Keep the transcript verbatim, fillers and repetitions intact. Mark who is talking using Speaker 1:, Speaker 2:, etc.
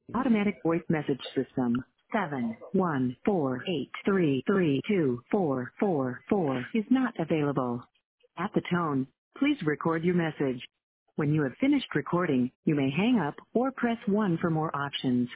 Speaker 1: Automatic voice message system. Seven one four eight three three two four four four is not available. At the tone, please record your message. When you have finished recording, you may hang up or press one for more options.